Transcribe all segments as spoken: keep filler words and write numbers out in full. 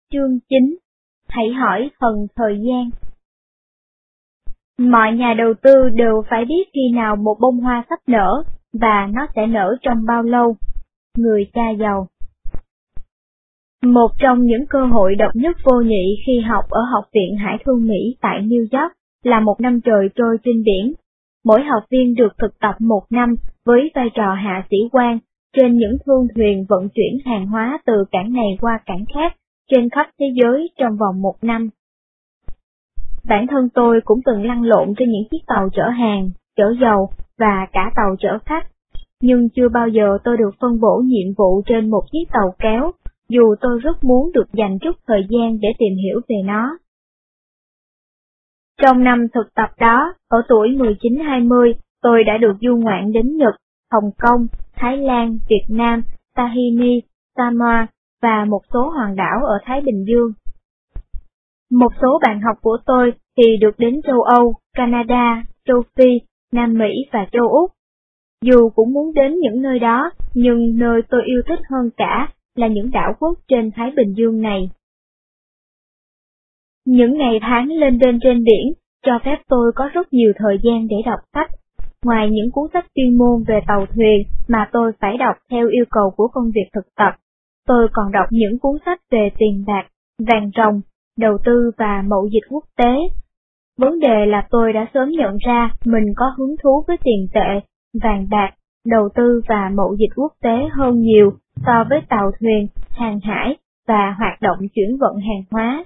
Chương chín. Hãy hỏi thần thời gian. Mọi nhà đầu tư đều phải biết khi nào một bông hoa sắp nở, và nó sẽ nở trong bao lâu. Người cha giàu. Một trong những cơ hội độc nhất vô nhị khi học ở Học viện Hải thương Mỹ tại New York là một năm trời trôi trên biển. Mỗi học viên được thực tập một năm với vai trò hạ sĩ quan trên những thương thuyền vận chuyển hàng hóa từ cảng này qua cảng khác trên khắp thế giới trong vòng một năm. Bản thân tôi cũng từng lăn lộn trên những chiếc tàu chở hàng, chở dầu và cả tàu chở khách, nhưng chưa bao giờ tôi được phân bổ nhiệm vụ trên một chiếc tàu kéo, dù tôi rất muốn được dành chút thời gian để tìm hiểu về nó. Trong năm thực tập đó, ở tuổi mười chín hai mươi, tôi đã được du ngoạn đến Nhật, Hồng Kông, Thái Lan, Việt Nam, Tahiti, Samoa và một số hòn đảo ở Thái Bình Dương. Một số bạn học của tôi thì được đến châu Âu, Canada, châu Phi, Nam Mỹ và châu Úc. Dù cũng muốn đến những nơi đó, nhưng nơi tôi yêu thích hơn cả là những đảo quốc trên Thái Bình Dương này. Những ngày tháng lên đên trên biển cho phép tôi có rất nhiều thời gian để đọc sách. Ngoài những cuốn sách chuyên môn về tàu thuyền mà tôi phải đọc theo yêu cầu của công việc thực tập, tôi còn đọc những cuốn sách về tiền bạc, vàng ròng, đầu tư và mậu dịch quốc tế. Vấn đề là tôi đã sớm nhận ra mình có hứng thú với tiền tệ, vàng bạc, đầu tư và mậu dịch quốc tế hơn nhiều so với tàu thuyền, hàng hải và hoạt động chuyển vận hàng hóa.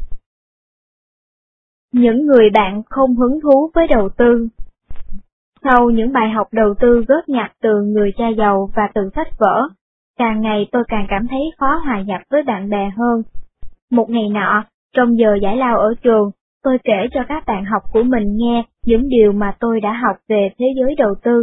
Những người bạn không hứng thú với đầu tư. Sau những bài học đầu tư góp nhặt từ người cha giàu và từ sách vở, càng ngày tôi càng cảm thấy khó hòa nhập với bạn bè hơn. Một ngày nọ, trong giờ giải lao ở trường, tôi kể cho các bạn học của mình nghe những điều mà tôi đã học về thế giới đầu tư.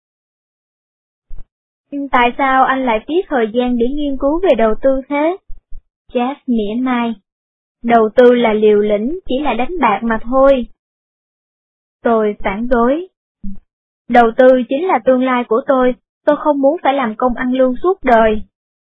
Tại sao anh lại phí thời gian để nghiên cứu về đầu tư thế? Jeff mỉa mai. Đầu tư là liều lĩnh, chỉ là đánh bạc mà thôi. Tôi phản đối. Đầu tư chính là tương lai của tôi, tôi không muốn phải làm công ăn lương suốt đời.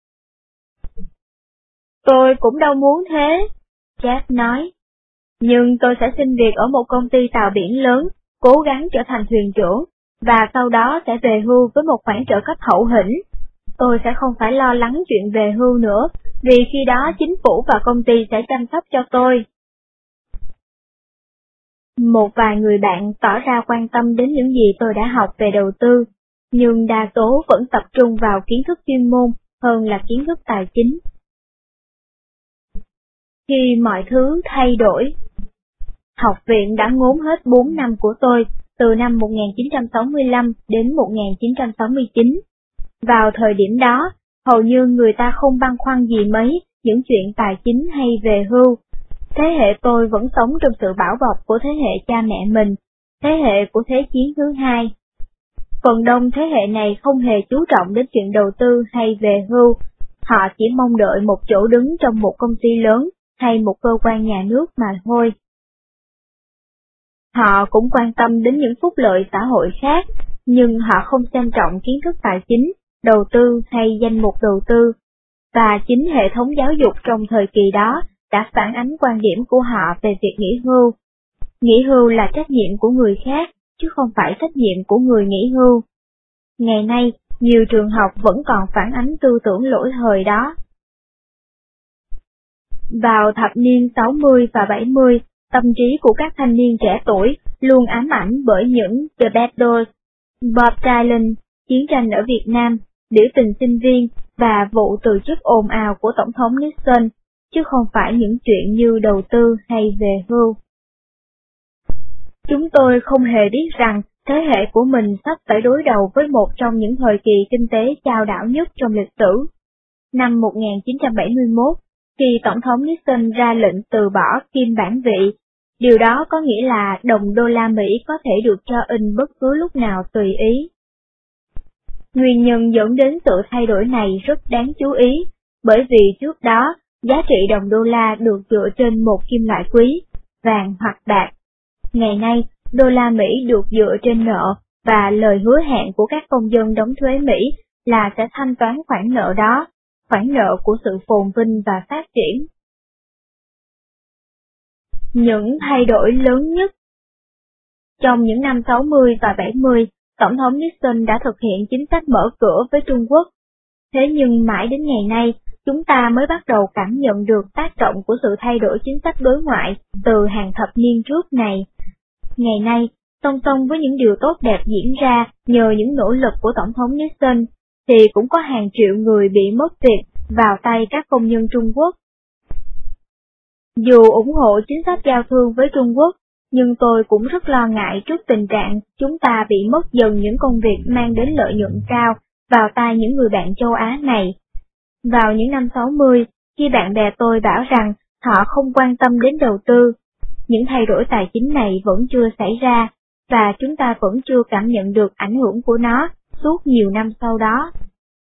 Tôi cũng đâu muốn thế, Jeff nói. Nhưng tôi sẽ xin việc ở một công ty tàu biển lớn, cố gắng trở thành thuyền trưởng, và sau đó sẽ về hưu với một khoản trợ cấp hậu hĩnh. Tôi sẽ không phải lo lắng chuyện về hưu nữa, vì khi đó chính phủ và công ty sẽ chăm sóc cho tôi. Một vài người bạn tỏ ra quan tâm đến những gì tôi đã học về đầu tư, nhưng đa số vẫn tập trung vào kiến thức chuyên môn hơn là kiến thức tài chính. Khi mọi thứ thay đổi. Học viện đã ngốn hết bốn năm của tôi, từ năm một nghìn chín trăm sáu mươi lăm đến một nghìn chín trăm sáu mươi chín. Vào thời điểm đó, hầu như người ta không băn khoăn gì mấy những chuyện tài chính hay về hưu. Thế hệ tôi vẫn sống trong sự bảo bọc của thế hệ cha mẹ mình, thế hệ của Thế chiến thứ hai. Phần đông thế hệ này không hề chú trọng đến chuyện đầu tư hay về hưu, họ chỉ mong đợi một chỗ đứng trong một công ty lớn hay một cơ quan nhà nước mà thôi. Họ cũng quan tâm đến những phúc lợi xã hội khác, nhưng họ không xem trọng kiến thức tài chính, đầu tư hay danh mục đầu tư. Và chính hệ thống giáo dục trong thời kỳ đó đã phản ánh quan điểm của họ về việc nghỉ hưu. Nghỉ hưu là trách nhiệm của người khác, chứ không phải trách nhiệm của người nghỉ hưu. Ngày nay, nhiều trường học vẫn còn phản ánh tư tưởng lỗi thời đó. Vào thập niên sáu mươi và bảy mươi, tâm trí của các thanh niên trẻ tuổi luôn ám ảnh bởi những The Battles, Bob Dylan, chiến tranh ở Việt Nam, biểu tình sinh viên và vụ từ chức ồn ào của Tổng thống Nixon, chứ không phải những chuyện như đầu tư hay về hưu. Chúng tôi không hề biết rằng thế hệ của mình sắp phải đối đầu với một trong những thời kỳ kinh tế chao đảo nhất trong lịch sử. Năm một nghìn chín trăm bảy mươi mốt, khi Tổng thống Nixon ra lệnh từ bỏ kim bản vị, điều đó có nghĩa là đồng đô la Mỹ có thể được cho in bất cứ lúc nào tùy ý. Nguyên nhân dẫn đến sự thay đổi này rất đáng chú ý, bởi vì trước đó, giá trị đồng đô la được dựa trên một kim loại quý, vàng hoặc bạc. Ngày nay, đô la Mỹ được dựa trên nợ, và lời hứa hẹn của các công dân đóng thuế Mỹ là sẽ thanh toán khoản nợ đó, khoản nợ của sự phồn vinh và phát triển. Những thay đổi lớn nhất. Trong những năm sáu mươi và bảy mươi, Tổng thống Nixon đã thực hiện chính sách mở cửa với Trung Quốc. Thế nhưng mãi đến ngày nay, chúng ta mới bắt đầu cảm nhận được tác động của sự thay đổi chính sách đối ngoại từ hàng thập niên trước này. Ngày nay, song song với những điều tốt đẹp diễn ra nhờ những nỗ lực của Tổng thống Nixon, thì cũng có hàng triệu người bị mất việc vào tay các công nhân Trung Quốc. Dù ủng hộ chính sách giao thương với Trung Quốc, nhưng tôi cũng rất lo ngại trước tình trạng chúng ta bị mất dần những công việc mang đến lợi nhuận cao vào tay những người bạn châu Á này. Vào những năm sáu mươi, khi bạn bè tôi bảo rằng họ không quan tâm đến đầu tư, những thay đổi tài chính này vẫn chưa xảy ra, và chúng ta vẫn chưa cảm nhận được ảnh hưởng của nó suốt nhiều năm sau đó.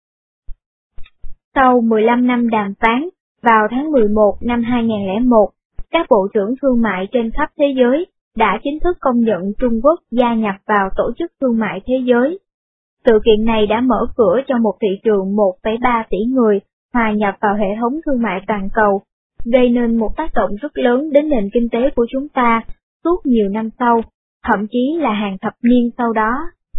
Sau mười lăm năm đàm phán, vào tháng mười một năm hai nghìn không trăm lẻ một, các bộ trưởng thương mại trên khắp thế giới đã chính thức công nhận Trung Quốc gia nhập vào Tổ chức Thương mại Thế giới. Sự kiện này đã mở cửa cho một thị trường một phẩy ba tỷ người hòa nhập vào hệ thống thương mại toàn cầu, gây nên một tác động rất lớn đến nền kinh tế của chúng ta suốt nhiều năm sau, thậm chí là hàng thập niên sau đó.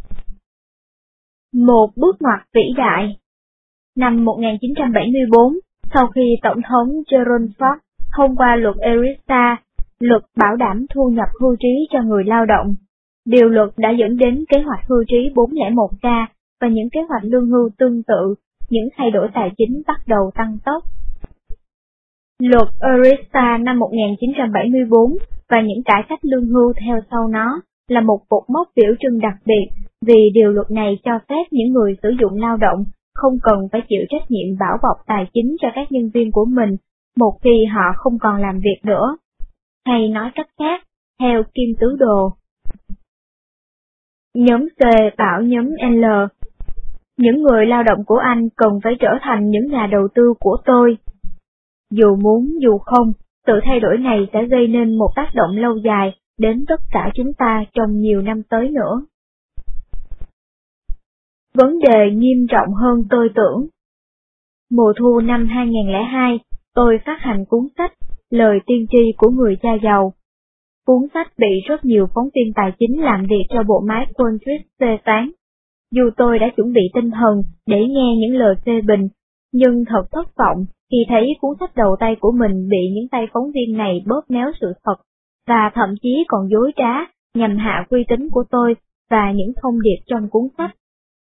Một bước ngoặt vĩ đại. Năm một nghìn chín trăm bảy mươi tư, sau khi Tổng thống Gerald Ford thông qua luật ERISA, luật bảo đảm thu nhập hưu trí cho người lao động, điều luật đã dẫn đến kế hoạch hưu trí bốn không một K và những kế hoạch lương hưu tương tự, những thay đổi tài chính bắt đầu tăng tốc. Luật ERISA năm một nghìn chín trăm bảy mươi tư và những cải cách lương hưu theo sau nó là một cột mốc biểu trưng đặc biệt, vì điều luật này cho phép những người sử dụng lao động không cần phải chịu trách nhiệm bảo bọc tài chính cho các nhân viên của mình một khi họ không còn làm việc nữa. Hay nói cách khác, theo Kim Tứ Đồ. Nhóm C bảo nhóm L, những người lao động của anh cần phải trở thành những nhà đầu tư của tôi. Dù muốn dù không, sự thay đổi này sẽ gây nên một tác động lâu dài đến tất cả chúng ta trong nhiều năm tới nữa. Vấn đề nghiêm trọng hơn tôi tưởng. Mùa thu năm hai nghìn không trăm lẻ hai, tôi phát hành cuốn sách Lời tiên tri của người cha giàu. Cuốn sách bị rất nhiều phóng viên tài chính làm việc cho bộ máy Wall Street phê phán. Dù tôi đã chuẩn bị tinh thần để nghe những lời phê bình, nhưng thật thất vọng khi thấy cuốn sách đầu tay của mình bị những tay phóng viên này bóp méo sự thật, và thậm chí còn dối trá nhằm hạ uy tín của tôi và những thông điệp trong cuốn sách.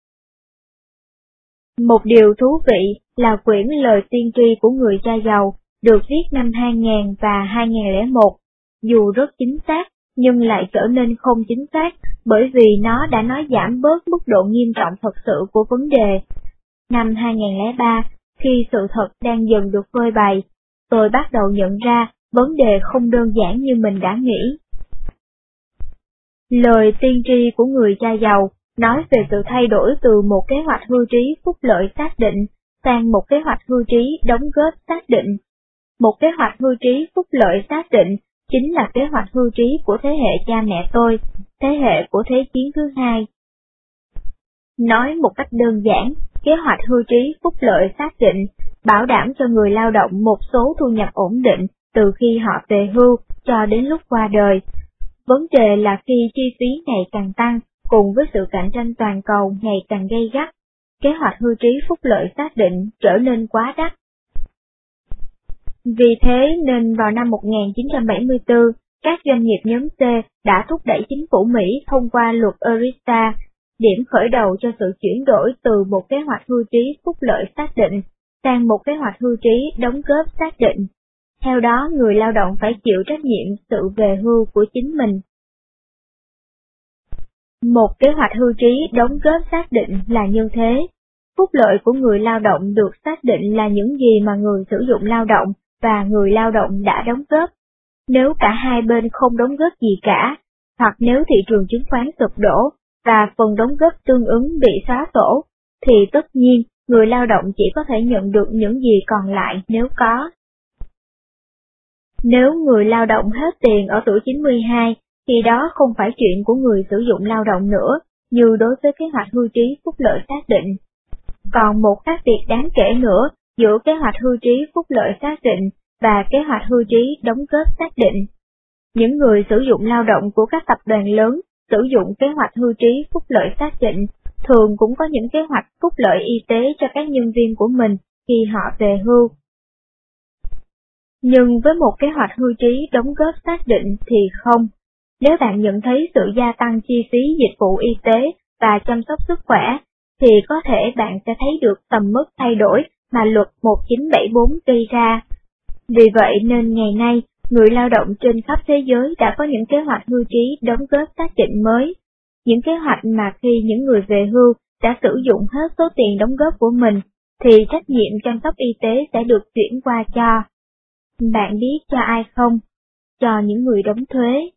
Một điều thú vị là quyển Lời tiên tri của người cha giàu được viết năm hai nghìn và hai nghìn không trăm lẻ một, dù rất chính xác nhưng lại trở nên không chính xác bởi vì nó đã nói giảm bớt mức độ nghiêm trọng thật sự của vấn đề. Năm hai nghìn không trăm lẻ ba, khi sự thật đang dần được phơi bày, tôi bắt đầu nhận ra vấn đề không đơn giản như mình đã nghĩ. Lời tiên tri của người cha giàu nói về sự thay đổi từ một kế hoạch hưu trí phúc lợi xác định sang một kế hoạch hưu trí đóng góp xác định. Một kế hoạch hưu trí phúc lợi xác định chính là kế hoạch hưu trí của thế hệ cha mẹ tôi, thế hệ của Thế chiến thứ hai. Nói một cách đơn giản, kế hoạch hưu trí phúc lợi xác định bảo đảm cho người lao động một số thu nhập ổn định từ khi họ về hưu cho đến lúc qua đời. Vấn đề là khi chi phí ngày càng tăng, cùng với sự cạnh tranh toàn cầu ngày càng gay gắt, kế hoạch hưu trí phúc lợi xác định trở nên quá đắt. Vì thế nên vào năm một nghìn chín trăm bảy mươi tư, các doanh nghiệp nhóm C đã thúc đẩy chính phủ Mỹ thông qua luật ERISA, điểm khởi đầu cho sự chuyển đổi từ một kế hoạch hưu trí phúc lợi xác định sang một kế hoạch hưu trí đóng góp xác định. Theo đó, người lao động phải chịu trách nhiệm sự về hưu của chính mình. Một kế hoạch hưu trí đóng góp xác định là như thế. Phúc lợi của người lao động được xác định là những gì mà người sử dụng lao động và người lao động đã đóng góp. Nếu cả hai bên không đóng góp gì cả, hoặc nếu thị trường chứng khoán sụp đổ và phần đóng góp tương ứng bị xóa sổ, thì tất nhiên người lao động chỉ có thể nhận được những gì còn lại nếu có. Nếu người lao động hết tiền ở tuổi chín mươi hai, thì đó không phải chuyện của người sử dụng lao động nữa, như đối với kế hoạch hưu trí phúc lợi xác định. Còn một khác biệt đáng kể nữa giữa kế hoạch hưu trí phúc lợi xác định và kế hoạch hưu trí đóng góp xác định. những người sử dụng lao động của các tập đoàn lớn sử dụng kế hoạch hưu trí phúc lợi xác định, thường cũng có những kế hoạch phúc lợi y tế cho các nhân viên của mình khi họ về hưu. Nhưng với một kế hoạch hưu trí đóng góp xác định thì không. Nếu bạn nhận thấy sự gia tăng chi phí dịch vụ y tế và chăm sóc sức khỏe, thì có thể bạn sẽ thấy được tầm mức thay đổi mà luật một chín bảy bốn gây ra. Vì vậy nên ngày nay, người lao động trên khắp thế giới đã có những kế hoạch hưu trí đóng góp xác định mới. Những kế hoạch mà khi những người về hưu đã sử dụng hết số tiền đóng góp của mình, thì trách nhiệm chăm sóc y tế sẽ được chuyển qua cho. Bạn biết cho ai không? Cho những người đóng thuế.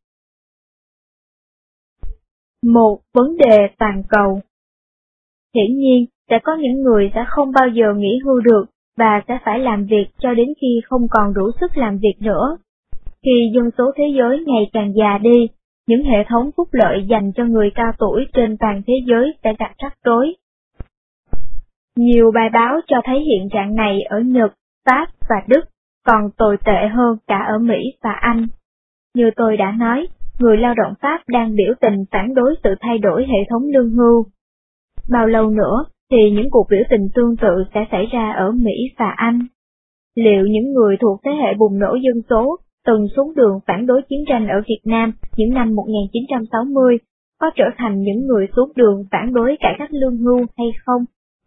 Một vấn đề toàn cầu. Hiển nhiên, sẽ có những người sẽ không bao giờ nghỉ hưu được và sẽ phải làm việc cho đến khi không còn đủ sức làm việc nữa. Khi dân số thế giới ngày càng già đi, những hệ thống phúc lợi dành cho người cao tuổi trên toàn thế giới sẽ gặp rắc rối. Nhiều bài báo cho thấy hiện trạng này ở Nhật, Pháp và Đức, còn tồi tệ hơn cả ở Mỹ và Anh. Như tôi đã nói, người lao động Pháp đang biểu tình phản đối sự thay đổi hệ thống lương hưu. Bao lâu nữa thì những cuộc biểu tình tương tự sẽ xảy ra ở Mỹ và Anh? Liệu những người thuộc thế hệ bùng nổ dân số từng xuống đường phản đối chiến tranh ở Việt Nam những năm một nghìn chín trăm sáu mươi có trở thành những người xuống đường phản đối cải cách lương hưu hay không?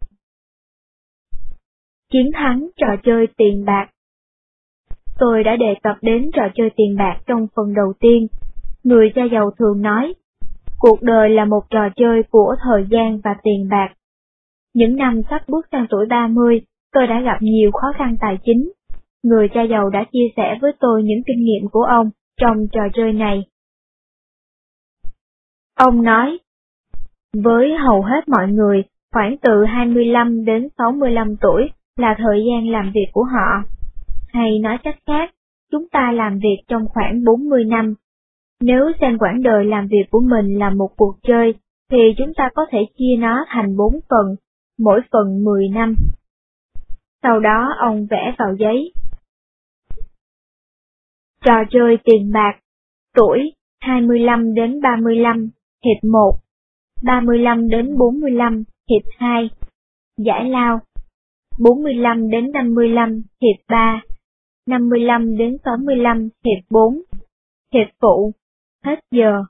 Chiến thắng trò chơi tiền bạc. Tôi đã đề cập đến trò chơi tiền bạc trong phần đầu tiên. Người cha giàu thường nói, cuộc đời là một trò chơi của thời gian và tiền bạc. Những năm sắp bước sang tuổi ba mươi, tôi đã gặp nhiều khó khăn tài chính. Người cha giàu đã chia sẻ với tôi những kinh nghiệm của ông trong trò chơi này. Ông nói, với hầu hết mọi người, khoảng từ hai mươi lăm đến sáu mươi lăm tuổi là thời gian làm việc của họ. Hay nói cách khác, chúng ta làm việc trong khoảng bốn mươi năm. Nếu xem quãng đời làm việc của mình là một cuộc chơi, thì chúng ta có thể chia nó thành bốn phần, mỗi phần mười năm. Sau đó ông vẽ vào giấy. Trò chơi tiền bạc, tuổi hai mươi lăm đến ba mươi lăm, hiệp một, ba mươi lăm đến bốn mươi lăm, hiệp hai, giải lao, bốn mươi lăm đến năm mươi lăm, hiệp ba, năm mươi lăm đến sáu mươi lăm, hiệp bốn, hiệp phụ, hết giờ.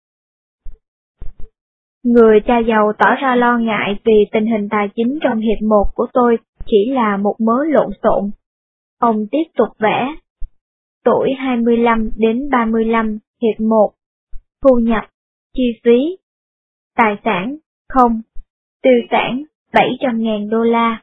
Người cha giàu tỏ ra lo ngại vì tình hình tài chính trong hiệp một của tôi chỉ là một mớ lộn xộn. Ông tiếp tục vẽ. Tuổi hai mươi lăm đến ba mươi lăm, hiệp một, thu nhập, chi phí, tài sản, không, tiêu sản, bảy trăm ngàn đô la.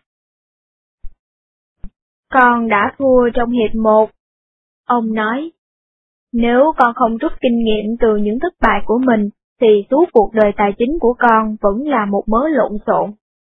Con đã thua trong hiệp một. Ông nói, nếu con không rút kinh nghiệm từ những thất bại của mình, thì suốt cuộc đời tài chính của con vẫn là một mớ lộn xộn.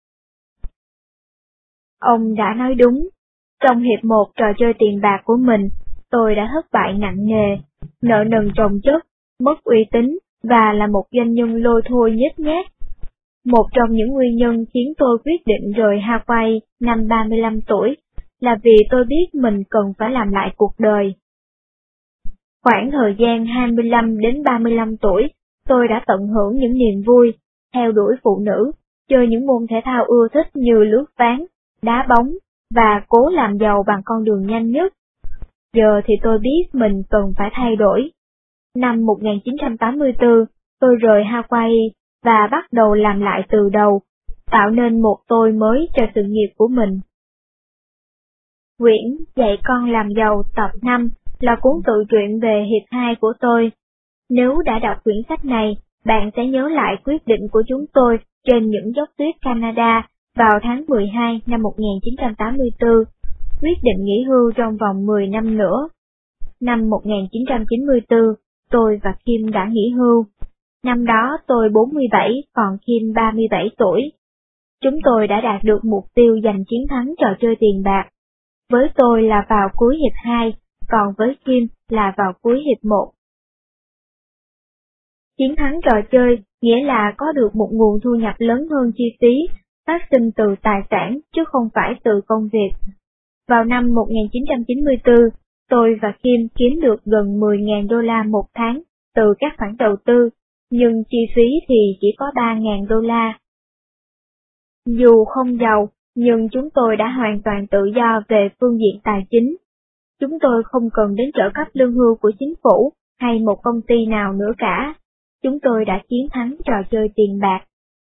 Ông đã nói đúng. Trong hiệp một trò chơi tiền bạc của mình, tôi đã thất bại nặng nề, nợ nần chồng chất, mất uy tín và là một doanh nhân lôi thôi nhếch nhác. Một trong những nguyên nhân khiến tôi quyết định rời Hawaii năm ba mươi lăm tuổi là vì tôi biết mình cần phải làm lại cuộc đời. Khoảng thời gian hai mươi lăm đến ba mươi lăm tuổi, tôi đã tận hưởng những niềm vui, theo đuổi phụ nữ, chơi những môn thể thao ưa thích như lướt ván, đá bóng, và cố làm giàu bằng con đường nhanh nhất. Giờ thì tôi biết mình cần phải thay đổi. Năm một nghìn chín trăm tám mươi tư, tôi rời Hawaii và bắt đầu làm lại từ đầu, tạo nên một tôi mới cho sự nghiệp của mình. Quyển Dạy con làm giàu tập năm là cuốn tự truyện về hiệp hai của tôi. Nếu đã đọc quyển sách này, bạn sẽ nhớ lại quyết định của chúng tôi trên những dốc tuyết Canada vào tháng mười hai năm một nghìn chín trăm tám mươi tư, quyết định nghỉ hưu trong vòng mười năm nữa. Năm một nghìn chín trăm chín mươi tư, tôi và Kim đã nghỉ hưu. Năm đó tôi bốn mươi bảy, còn Kim ba mươi bảy tuổi. Chúng tôi đã đạt được mục tiêu giành chiến thắng trò chơi tiền bạc. Với tôi là vào cuối hiệp hai, còn với Kim là vào cuối hiệp một. Chiến thắng trò chơi nghĩa là có được một nguồn thu nhập lớn hơn chi phí, phát sinh từ tài sản chứ không phải từ công việc. Vào năm một nghìn chín trăm chín mươi tư, tôi và Kim kiếm được gần mười nghìn đô la một tháng từ các khoản đầu tư, nhưng chi phí thì chỉ có ba nghìn đô la. Dù không giàu, nhưng chúng tôi đã hoàn toàn tự do về phương diện tài chính. Chúng tôi không cần đến trợ cấp lương hưu của chính phủ hay một công ty nào nữa cả. Chúng tôi đã chiến thắng trò chơi tiền bạc.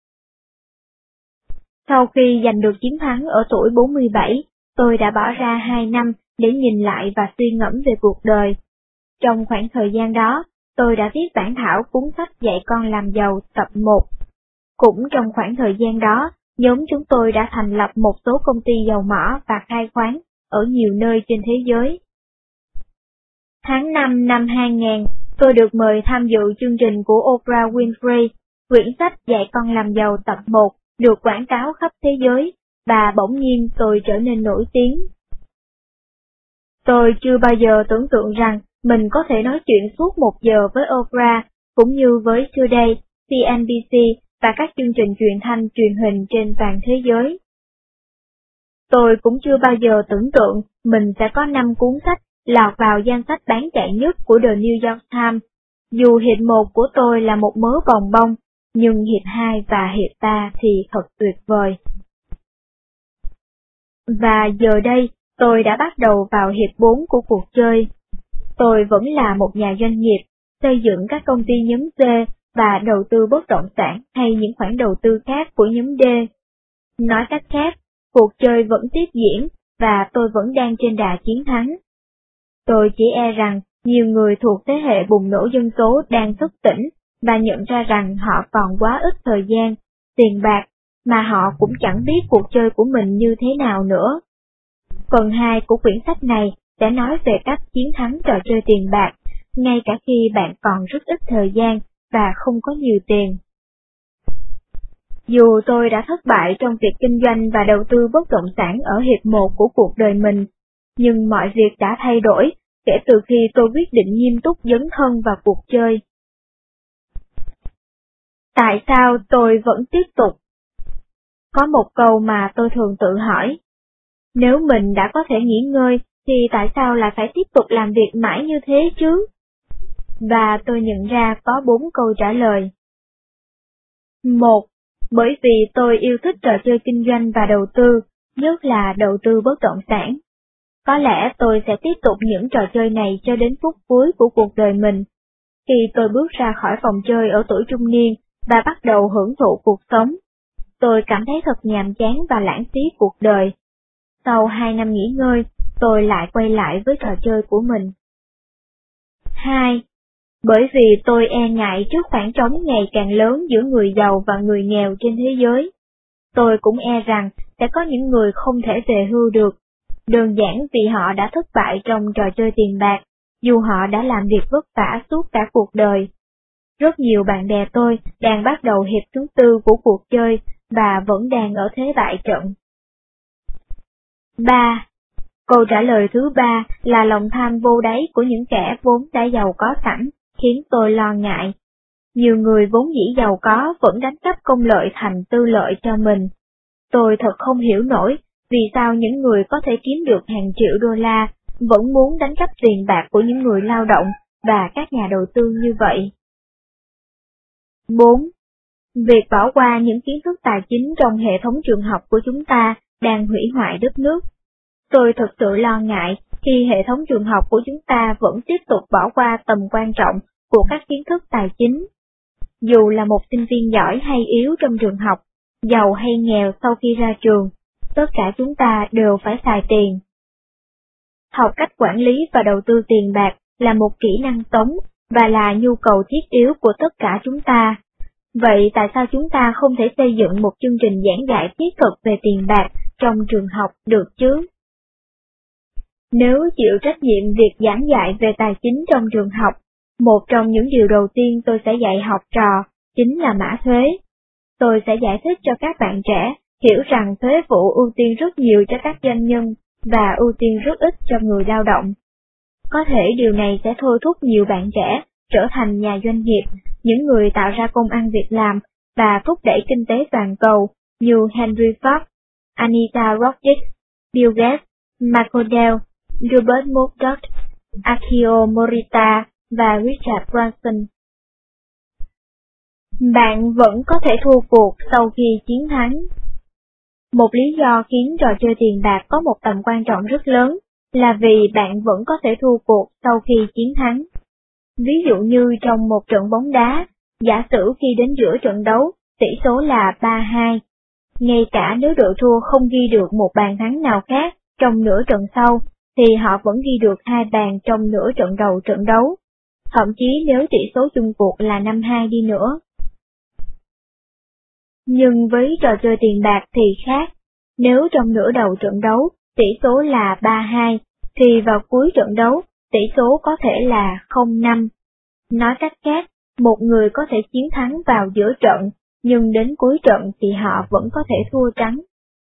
Sau khi giành được chiến thắng ở tuổi bốn mươi bảy, tôi đã bỏ ra hai năm để nhìn lại và suy ngẫm về cuộc đời. Trong khoảng thời gian đó, tôi đã viết bản thảo cuốn sách Dạy con làm giàu tập một. Cũng trong khoảng thời gian đó, nhóm chúng tôi đã thành lập một số công ty dầu mỏ và khai khoáng ở nhiều nơi trên thế giới. Tháng năm năm hai nghìn, tôi được mời tham dự chương trình của Oprah Winfrey. Quyển sách Dạy con làm giàu tập một được quảng cáo khắp thế giới, và bỗng nhiên tôi trở nên nổi tiếng. Tôi chưa bao giờ tưởng tượng rằng mình có thể nói chuyện suốt một giờ với Oprah, cũng như với Today, xê en bê xê và các chương trình truyền thanh truyền hình trên toàn thế giới. Tôi cũng chưa bao giờ tưởng tượng mình sẽ có năm cuốn sách lọt vào danh sách bán chạy nhất của The New York Times. Dù hiệp một của tôi là một mớ bòng bong, nhưng hiệp hai và hiệp ba thì thật tuyệt vời. Và giờ đây, tôi đã bắt đầu vào hiệp bốn của cuộc chơi. Tôi vẫn là một nhà doanh nghiệp, xây dựng các công ty nhóm D và đầu tư bất động sản hay những khoản đầu tư khác của nhóm D. Nói cách khác, cuộc chơi vẫn tiếp diễn và tôi vẫn đang trên đà chiến thắng. Tôi chỉ e rằng nhiều người thuộc thế hệ bùng nổ dân số đang thức tỉnh và nhận ra rằng họ còn quá ít thời gian, tiền bạc, mà họ cũng chẳng biết cuộc chơi của mình như thế nào nữa. Phần hai của quyển sách này sẽ nói về cách chiến thắng trò chơi tiền bạc, ngay cả khi bạn còn rất ít thời gian và không có nhiều tiền. Dù tôi đã thất bại trong việc kinh doanh và đầu tư bất động sản ở hiệp một của cuộc đời mình, nhưng mọi việc đã thay đổi kể từ khi tôi quyết định nghiêm túc dấn thân vào cuộc chơi. Tại sao tôi vẫn tiếp tục? Có một câu mà tôi thường tự hỏi. Nếu mình đã có thể nghỉ ngơi, thì tại sao lại phải tiếp tục làm việc mãi như thế chứ? Và tôi nhận ra có bốn câu trả lời. Một, bởi vì tôi yêu thích trò chơi kinh doanh và đầu tư, nhất là đầu tư bất động sản. Có lẽ tôi sẽ tiếp tục những trò chơi này cho đến phút cuối của cuộc đời mình. Khi tôi bước ra khỏi phòng chơi ở tuổi trung niên và bắt đầu hưởng thụ cuộc sống, tôi cảm thấy thật nhàm chán và lãng phí cuộc đời. Sau hai năm nghỉ ngơi, tôi lại quay lại với trò chơi của mình. Hai, bởi vì tôi e ngại trước khoảng trống ngày càng lớn giữa người giàu và người nghèo trên thế giới. Tôi cũng e rằng sẽ có những người không thể về hưu được, đơn giản vì họ đã thất bại trong trò chơi tiền bạc, dù họ đã làm việc vất vả suốt cả cuộc đời. Rất nhiều bạn bè tôi đang bắt đầu hiệp thứ tư của cuộc chơi và vẫn đang ở thế bại trận. Ba. Câu trả lời thứ ba là lòng tham vô đáy của những kẻ vốn đã giàu có sẵn, khiến tôi lo ngại. Nhiều người vốn dĩ giàu có vẫn đánh cắp công lợi thành tư lợi cho mình. Tôi thật không hiểu nổi vì sao những người có thể kiếm được hàng triệu đô la vẫn muốn đánh cắp tiền bạc của những người lao động và các nhà đầu tư như vậy. Bốn. Việc bỏ qua những kiến thức tài chính trong hệ thống trường học của chúng ta đang hủy hoại đất nước. Tôi thực sự lo ngại khi hệ thống trường học của chúng ta vẫn tiếp tục bỏ qua tầm quan trọng của các kiến thức tài chính. Dù là một sinh viên giỏi hay yếu trong trường học, giàu hay nghèo sau khi ra trường, tất cả chúng ta đều phải xài tiền. Học cách quản lý và đầu tư tiền bạc là một kỹ năng sống và là nhu cầu thiết yếu của tất cả chúng ta. Vậy tại sao chúng ta không thể xây dựng một chương trình giảng dạy thiết thực về tiền bạc trong trường học được chứ? Nếu chịu trách nhiệm việc giảng dạy về tài chính trong trường học, một trong những điều đầu tiên tôi sẽ dạy học trò chính là mã thuế. Tôi sẽ giải thích cho các bạn trẻ hiểu rằng thuế vụ ưu tiên rất nhiều cho các doanh nhân và ưu tiên rất ít cho người lao động. Có thể điều này sẽ thôi thúc nhiều bạn trẻ trở thành nhà doanh nghiệp, những người tạo ra công ăn việc làm và thúc đẩy kinh tế toàn cầu như Henry Ford, Anita Roddick, Bill Gates, Michael Dell, Robert Murdoch Akio Morita và Richard Branson. Bạn vẫn có thể thua cuộc sau khi chiến thắng. Một lý do khiến trò chơi tiền bạc có một tầm quan trọng rất lớn là vì bạn vẫn có thể thua cuộc sau khi chiến thắng. Ví dụ như trong một trận bóng đá, giả sử khi đến giữa trận đấu, tỷ số là ba hai. Ngay cả nếu đội thua không ghi được một bàn thắng nào khác trong nửa trận sau, thì họ vẫn ghi được hai bàn trong nửa trận đầu trận đấu, thậm chí nếu tỷ số chung cuộc là năm hai đi nữa. Nhưng với trò chơi tiền bạc thì khác, nếu trong nửa đầu trận đấu tỷ số là ba hai, thì vào cuối trận đấu tỷ số có thể là không năm. Nói cách khác, một người có thể chiến thắng vào giữa trận, nhưng đến cuối trận thì họ vẫn có thể thua trắng.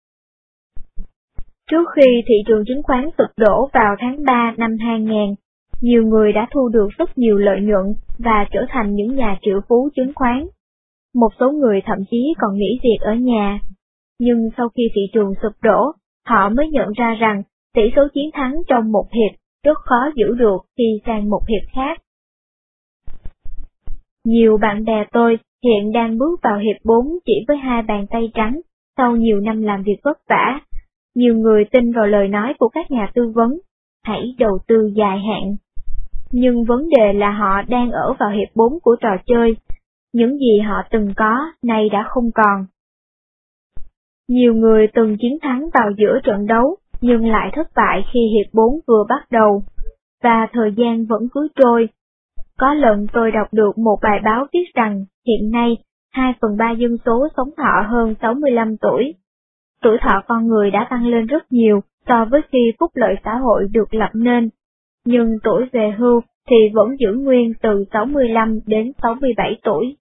Trước khi thị trường chứng khoán sụp đổ vào tháng ba năm hai nghìn, nhiều người đã thu được rất nhiều lợi nhuận và trở thành những nhà triệu phú chứng khoán. Một số người thậm chí còn nghỉ việc ở nhà. Nhưng sau khi thị trường sụp đổ, họ mới nhận ra rằng tỷ số chiến thắng trong một hiệp rất khó giữ được khi sang một hiệp khác. Nhiều bạn bè tôi hiện đang bước vào hiệp bốn chỉ với hai bàn tay trắng sau nhiều năm làm việc vất vả. Nhiều người tin vào lời nói của các nhà tư vấn, hãy đầu tư dài hạn. Nhưng vấn đề là họ đang ở vào hiệp bốn của trò chơi. Những gì họ từng có, nay đã không còn. Nhiều người từng chiến thắng vào giữa trận đấu, nhưng lại thất bại khi hiệp bốn vừa bắt đầu, và thời gian vẫn cứ trôi. Có lần tôi đọc được một bài báo viết rằng hiện nay, hai phần ba dân số sống thọ hơn sáu mươi lăm tuổi. Tuổi thọ con người đã tăng lên rất nhiều so với khi phúc lợi xã hội được lập nên, nhưng tuổi về hưu thì vẫn giữ nguyên từ sáu mươi lăm đến sáu mươi bảy tuổi.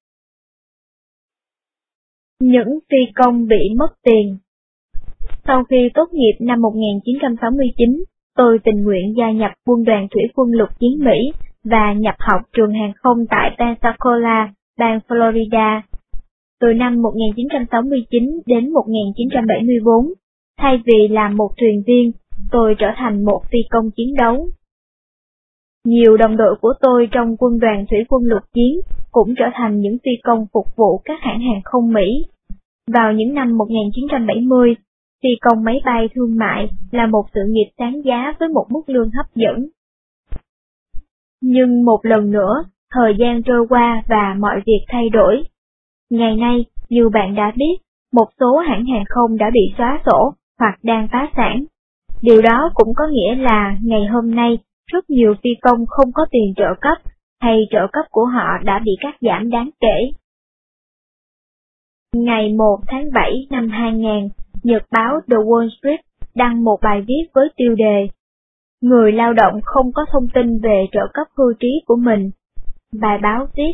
Những phi công bị mất tiền. Sau khi tốt nghiệp năm một nghìn chín trăm sáu mươi chín, tôi tình nguyện gia nhập quân đoàn thủy quân lục chiến Mỹ và nhập học trường hàng không tại Pensacola, bang Florida. Từ năm một nghìn chín trăm sáu mươi chín đến một nghìn chín trăm bảy mươi tư, thay vì làm một thuyền viên, tôi trở thành một phi công chiến đấu. Nhiều đồng đội của tôi trong quân đoàn thủy quân lục chiến cũng trở thành những phi công phục vụ các hãng hàng không Mỹ. Vào những năm một nghìn chín trăm bảy mươi, phi công máy bay thương mại là một sự nghiệp đáng giá với một mức lương hấp dẫn. Nhưng một lần nữa, thời gian trôi qua và mọi việc thay đổi. Ngày nay, như bạn đã biết, một số hãng hàng không đã bị xóa sổ hoặc đang phá sản. Điều đó cũng có nghĩa là ngày hôm nay, rất nhiều phi công không có tiền trợ cấp, hay trợ cấp của họ đã bị cắt giảm đáng kể. Ngày một tháng bảy năm hai nghìn, nhật báo The Wall Street đăng một bài viết với tiêu đề Người lao động không có thông tin về trợ cấp hưu trí của mình. Bài báo viết: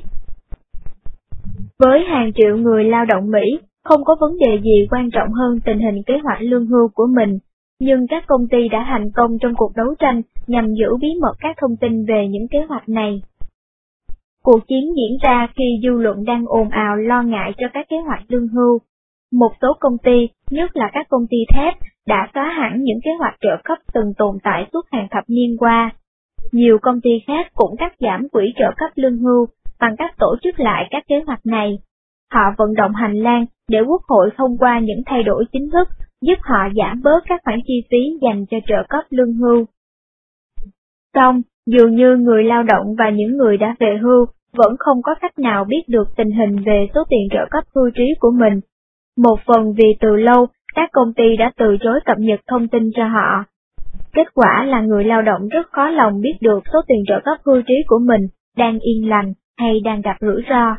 với hàng triệu người lao động Mỹ, không có vấn đề gì quan trọng hơn tình hình kế hoạch lương hưu của mình, nhưng các công ty đã thành công trong cuộc đấu tranh nhằm giữ bí mật các thông tin về những kế hoạch này. Cuộc chiến diễn ra khi dư luận đang ồn ào lo ngại cho các kế hoạch lương hưu. Một số công ty, nhất là các công ty thép, đã xóa hẳn những kế hoạch trợ cấp từng tồn tại suốt hàng thập niên qua. Nhiều công ty khác cũng cắt giảm quỹ trợ cấp lương hưu bằng cách tổ chức lại các kế hoạch này. Họ vận động hành lang để Quốc hội thông qua những thay đổi chính thức, giúp họ giảm bớt các khoản chi phí dành cho trợ cấp lương hưu. Song, dường như người lao động và những người đã về hưu vẫn không có cách nào biết được tình hình về số tiền trợ cấp hưu trí của mình. Một phần vì từ lâu, các công ty đã từ chối cập nhật thông tin cho họ. Kết quả là người lao động rất khó lòng biết được số tiền trợ cấp hưu trí của mình đang yên lành hay đang gặp rủi ro.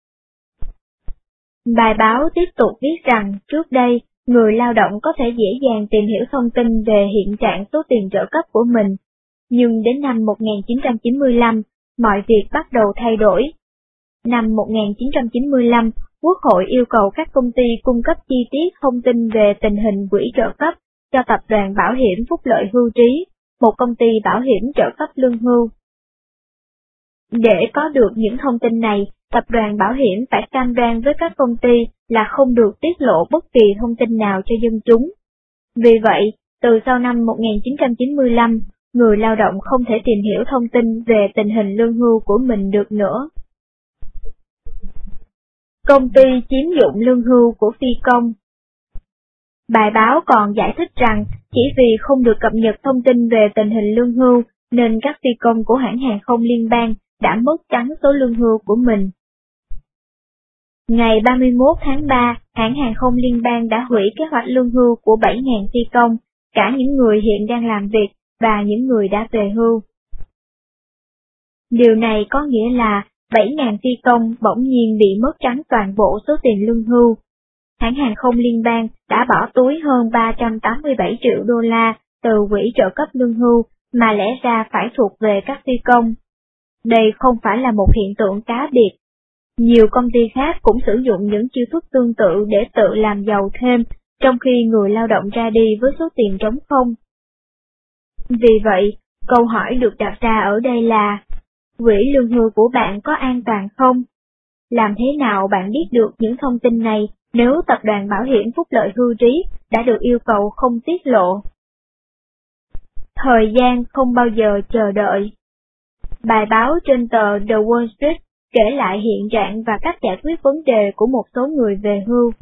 Bài báo tiếp tục viết rằng trước đây, người lao động có thể dễ dàng tìm hiểu thông tin về hiện trạng số tiền trợ cấp của mình. Nhưng đến năm một nghìn chín trăm chín mươi lăm, mọi việc bắt đầu thay đổi. Năm một nghìn chín trăm chín mươi lăm, Quốc hội yêu cầu các công ty cung cấp chi tiết thông tin về tình hình quỹ trợ cấp cho Tập đoàn Bảo hiểm Phúc lợi Hưu trí, một công ty bảo hiểm trợ cấp lương hưu. Để có được những thông tin này, Tập đoàn Bảo hiểm phải cam đoan với các công ty là không được tiết lộ bất kỳ thông tin nào cho dân chúng. Vì vậy, từ sau năm một nghìn chín trăm chín mươi lăm, người lao động không thể tìm hiểu thông tin về tình hình lương hưu của mình được nữa. Công ty chiếm dụng lương hưu của phi công. Bài báo còn giải thích rằng chỉ vì không được cập nhật thông tin về tình hình lương hưu nên các phi công của hãng hàng không liên bang đã mất trắng số lương hưu của mình. Ngày ba mươi mốt tháng ba, hãng hàng không liên bang đã hủy kế hoạch lương hưu của bảy nghìn phi công, cả những người hiện đang làm việc và những người đã về hưu. Điều này có nghĩa là bảy nghìn phi công bỗng nhiên bị mất trắng toàn bộ số tiền lương hưu. Hãng hàng không liên bang đã bỏ túi hơn ba trăm tám mươi bảy triệu đô la từ quỹ trợ cấp lương hưu mà lẽ ra phải thuộc về các phi công. Đây không phải là một hiện tượng cá biệt. Nhiều công ty khác cũng sử dụng những chiêu thức tương tự để tự làm giàu thêm, trong khi người lao động ra đi với số tiền trống không. Vì vậy, câu hỏi được đặt ra ở đây là, quỹ lương hưu của bạn có an toàn không? Làm thế nào bạn biết được những thông tin này nếu tập đoàn bảo hiểm phúc lợi hưu trí đã được yêu cầu không tiết lộ? Thời gian không bao giờ chờ đợi. Bài báo trên tờ The Wall Street kể lại hiện trạng và cách giải quyết vấn đề của một số người về hưu.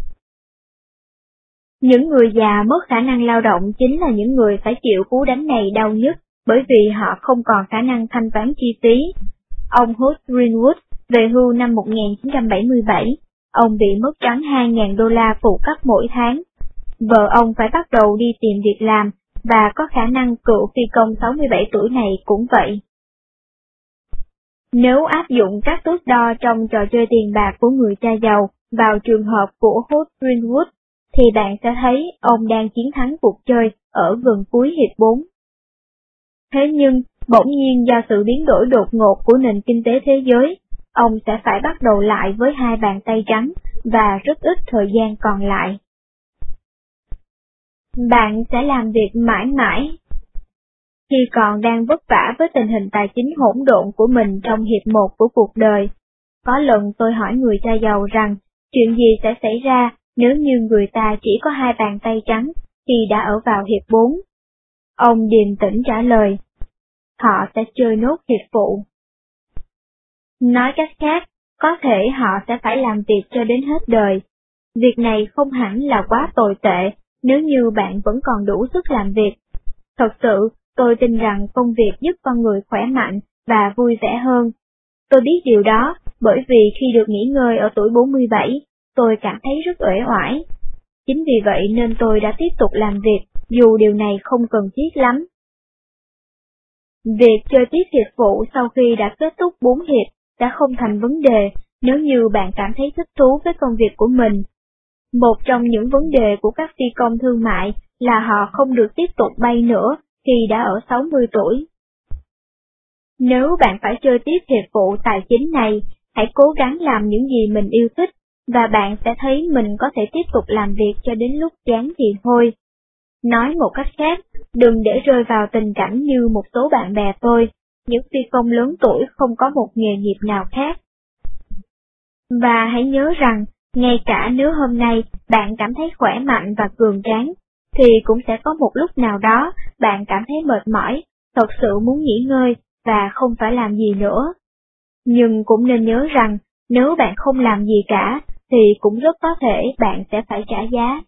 Những người già mất khả năng lao động chính là những người phải chịu cú đánh này đau nhất, bởi vì họ không còn khả năng thanh toán chi phí. Ông Horace Greenwood về hưu năm một nghìn chín trăm bảy mươi bảy, ông bị mất trắng hai nghìn đô la phụ cấp mỗi tháng. Vợ ông phải bắt đầu đi tìm việc làm, và có khả năng cựu phi công sáu mươi bảy tuổi này cũng vậy. Nếu áp dụng các thước đo trong trò chơi tiền bạc của người cha giàu vào trường hợp của Horace Greenwood, thì bạn sẽ thấy ông đang chiến thắng cuộc chơi ở gần cuối hiệp bốn. Thế nhưng, bỗng nhiên do sự biến đổi đột ngột của nền kinh tế thế giới, ông sẽ phải bắt đầu lại với hai bàn tay trắng và rất ít thời gian còn lại. Bạn sẽ làm việc mãi mãi. Khi còn đang vất vả với tình hình tài chính hỗn độn của mình trong hiệp một của cuộc đời, có lần tôi hỏi người cha giàu rằng chuyện gì sẽ xảy ra nếu như người ta chỉ có hai bàn tay trắng khi đã ở vào hiệp bốn. Ông điềm tĩnh trả lời, họ sẽ chơi nốt hiệp phụ. Nói cách khác, có thể họ sẽ phải làm việc cho đến hết đời. Việc này không hẳn là quá tồi tệ nếu như bạn vẫn còn đủ sức làm việc. Thật sự, tôi tin rằng công việc giúp con người khỏe mạnh và vui vẻ hơn. Tôi biết điều đó bởi vì khi được nghỉ ngơi ở tuổi bốn mươi bảy, tôi cảm thấy rất uể oải. Chính vì vậy nên tôi đã tiếp tục làm việc, dù điều này không cần thiết lắm. Việc chơi tiếp hiệp phụ sau khi đã kết thúc bốn hiệp đã không thành vấn đề nếu như bạn cảm thấy thích thú với công việc của mình. Một trong những vấn đề của các phi công thương mại là họ không được tiếp tục bay nữa khi đã ở sáu mươi tuổi. Nếu bạn phải chơi tiếp hiệp vụ tài chính này, hãy cố gắng làm những gì mình yêu thích, và bạn sẽ thấy mình có thể tiếp tục làm việc cho đến lúc chán thì thôi. Nói một cách khác, đừng để rơi vào tình cảnh như một số bạn bè tôi, những phi công lớn tuổi không có một nghề nghiệp nào khác. Và hãy nhớ rằng, ngay cả nếu hôm nay bạn cảm thấy khỏe mạnh và cường tráng, thì cũng sẽ có một lúc nào đó bạn cảm thấy mệt mỏi, thật sự muốn nghỉ ngơi và không phải làm gì nữa. Nhưng cũng nên nhớ rằng, nếu bạn không làm gì cả, thì cũng rất có thể bạn sẽ phải trả giá.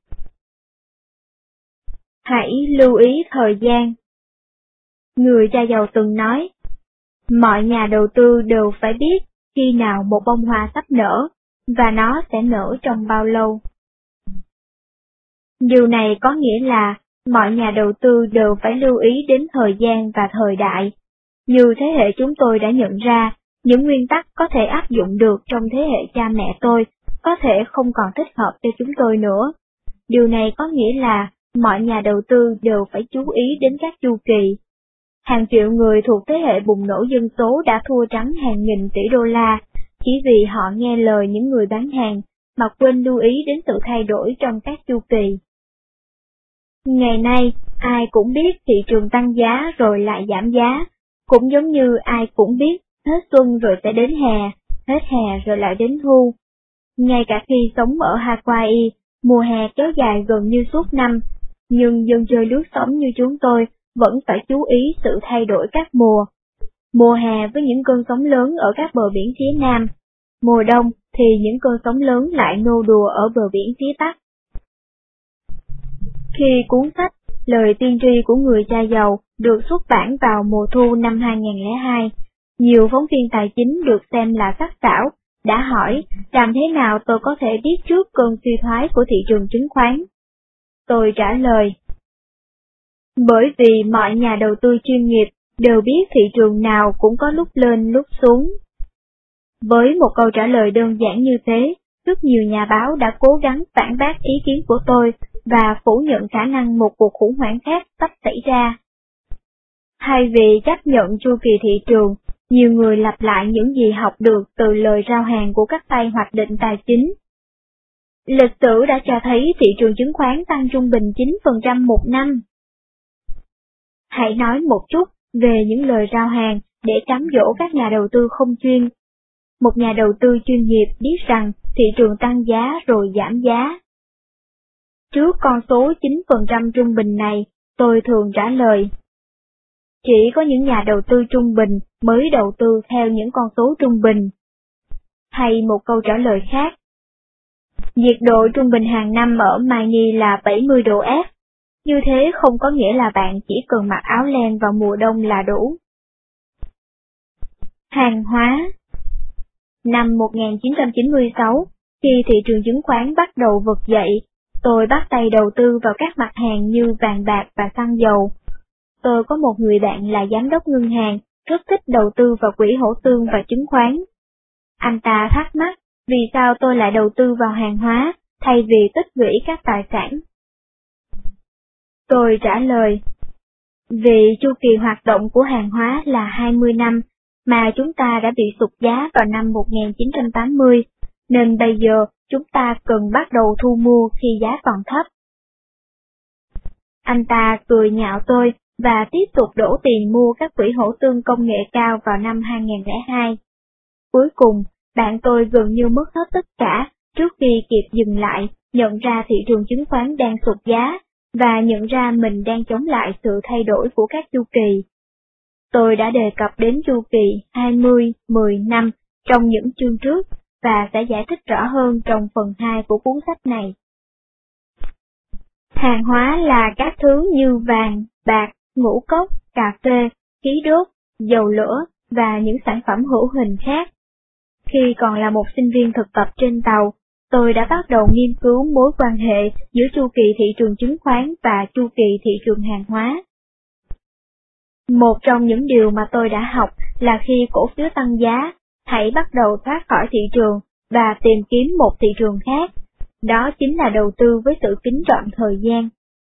Hãy lưu ý thời gian. Người cha giàu từng nói, mọi nhà đầu tư đều phải biết khi nào một bông hoa sắp nở, và nó sẽ nở trong bao lâu. Điều này có nghĩa là mọi nhà đầu tư đều phải lưu ý đến thời gian và thời đại. Như thế hệ chúng tôi đã nhận ra, những nguyên tắc có thể áp dụng được trong thế hệ cha mẹ tôi có thể không còn thích hợp cho chúng tôi nữa. Điều này có nghĩa là mọi nhà đầu tư đều phải chú ý đến các chu kỳ. Hàng triệu người thuộc thế hệ bùng nổ dân số đã thua trắng hàng nghìn tỷ đô la, chỉ vì họ nghe lời những người bán hàng mà quên lưu ý đến sự thay đổi trong các chu kỳ. Ngày nay, ai cũng biết thị trường tăng giá rồi lại giảm giá, cũng giống như ai cũng biết hết xuân rồi sẽ đến hè, hết hè rồi lại đến thu. Ngay cả khi sống ở Hawaii, mùa hè kéo dài gần như suốt năm, nhưng dân chơi lướt sóng như chúng tôi vẫn phải chú ý sự thay đổi các mùa. Mùa hè với những cơn sóng lớn ở các bờ biển phía Nam, mùa đông thì những cơn sóng lớn lại nô đùa ở bờ biển phía Bắc. Khi cuốn sách Lời tiên tri của người cha giàu được xuất bản vào mùa thu năm hai nghìn không trăm lẻ hai, nhiều phóng viên tài chính được xem là sắc sảo đã hỏi làm thế nào tôi có thể biết trước cơn suy thoái của thị trường chứng khoán. Tôi trả lời, bởi vì mọi nhà đầu tư chuyên nghiệp đều biết thị trường nào cũng có lúc lên lúc xuống. Với một câu trả lời đơn giản như thế, rất nhiều nhà báo đã cố gắng phản bác ý kiến của tôi và phủ nhận khả năng một cuộc khủng hoảng khác sắp xảy ra. Thay vì chấp nhận chu kỳ thị trường, nhiều người lặp lại những gì học được từ lời rao hàng của các tay hoạch định tài chính. Lịch sử đã cho thấy thị trường chứng khoán tăng trung bình chín phần trăm một năm. Hãy nói một chút về những lời rao hàng để cám dỗ các nhà đầu tư không chuyên. Một nhà đầu tư chuyên nghiệp biết rằng thị trường tăng giá rồi giảm giá. Trước con số chín phần trăm trung bình này, tôi thường trả lời, chỉ có những nhà đầu tư trung bình mới đầu tư theo những con số trung bình. Hay một câu trả lời khác, nhiệt độ trung bình hàng năm ở Miami là bảy mươi độ F, như thế không có nghĩa là bạn chỉ cần mặc áo len vào mùa đông là đủ. Hàng hóa. Năm một nghìn chín trăm chín mươi sáu, khi thị trường chứng khoán bắt đầu vực dậy, tôi bắt tay đầu tư vào các mặt hàng như vàng bạc và xăng dầu. Tôi có một người bạn là giám đốc ngân hàng, rất thích đầu tư vào quỹ hỗ tương và chứng khoán. Anh ta thắc mắc vì sao tôi lại đầu tư vào hàng hóa thay vì tích lũy các tài sản. Tôi trả lời, vì chu kỳ hoạt động của hàng hóa là hai mươi năm, mà chúng ta đã bị sụt giá vào năm một nghìn chín trăm tám mươi, nên bây giờ chúng ta cần bắt đầu thu mua khi giá còn thấp. Anh ta cười nhạo tôi và tiếp tục đổ tiền mua các quỹ hỗ tương công nghệ cao vào năm hai nghìn không trăm lẻ hai. Cuối cùng, bạn tôi gần như mất hết tất cả trước khi kịp dừng lại, nhận ra thị trường chứng khoán đang sụt giá, và nhận ra mình đang chống lại sự thay đổi của các chu kỳ. Tôi đã đề cập đến chu kỳ hai mươi, mười năm trong những chương trước, và sẽ giải thích rõ hơn trong phần hai của cuốn sách này. Hàng hóa là các thứ như vàng, bạc, ngũ cốc, cà phê, khí đốt, dầu lửa và những sản phẩm hữu hình khác. Khi còn là một sinh viên thực tập trên tàu, tôi đã bắt đầu nghiên cứu mối quan hệ giữa chu kỳ thị trường chứng khoán và chu kỳ thị trường hàng hóa. Một trong những điều mà tôi đã học là khi cổ phiếu tăng giá, hãy bắt đầu thoát khỏi thị trường và tìm kiếm một thị trường khác. Đó chính là đầu tư với sự kính trọng thời gian.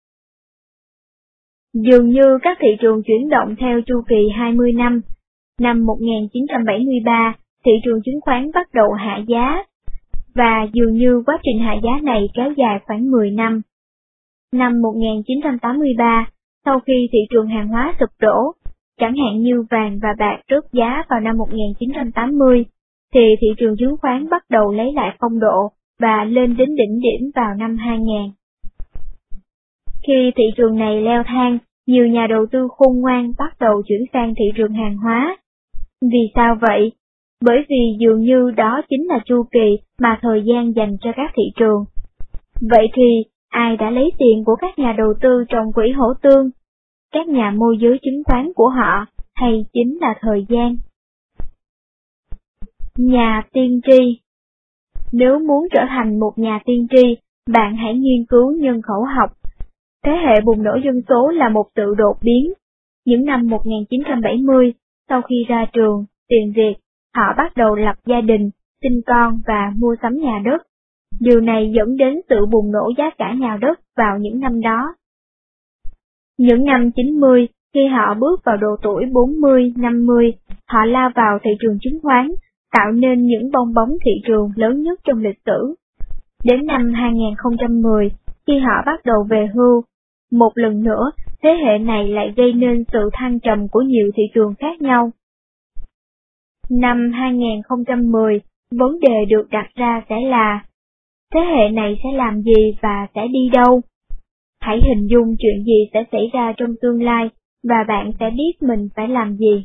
Dường như các thị trường chuyển động theo chu kỳ hai mươi năm. Năm một nghìn chín trăm bảy mươi ba, thị trường chứng khoán bắt đầu hạ giá, và dường như quá trình hạ giá này kéo dài khoảng mười năm. Năm một nghìn chín trăm tám mươi ba, sau khi thị trường hàng hóa sụp đổ, chẳng hạn như vàng và bạc rớt giá vào năm một nghìn chín trăm tám mươi, thì thị trường chứng khoán bắt đầu lấy lại phong độ và lên đến đỉnh điểm vào năm hai nghìn. Khi thị trường này leo thang, nhiều nhà đầu tư khôn ngoan bắt đầu chuyển sang thị trường hàng hóa. Vì sao vậy? Bởi vì dường như đó chính là chu kỳ mà thời gian dành cho các thị trường. Vậy thì, ai đã lấy tiền của các nhà đầu tư trong quỹ hỗ tương? Các nhà môi giới chứng khoán của họ, hay chính là thời gian? Nhà tiên tri. Nếu muốn trở thành một nhà tiên tri, bạn hãy nghiên cứu nhân khẩu học. Thế hệ bùng nổ dân số là một sự đột biến. Những năm một nghìn chín trăm bảy mươi, sau khi ra trường, tìm việc, họ bắt đầu lập gia đình, sinh con và mua sắm nhà đất. Điều này dẫn đến sự bùng nổ giá cả nhà đất vào những năm đó. Những năm chín mươi, khi họ bước vào độ tuổi bốn mươi, năm mươi, họ lao vào thị trường chứng khoán, tạo nên những bong bóng thị trường lớn nhất trong lịch sử. Đến năm hai nghìn không trăm mười, khi họ bắt đầu về hưu, một lần nữa, thế hệ này lại gây nên sự thăng trầm của nhiều thị trường khác nhau. Năm hai nghìn không trăm mười, vấn đề được đặt ra sẽ là, thế hệ này sẽ làm gì và sẽ đi đâu? Hãy hình dung chuyện gì sẽ xảy ra trong tương lai và bạn sẽ biết mình phải làm gì.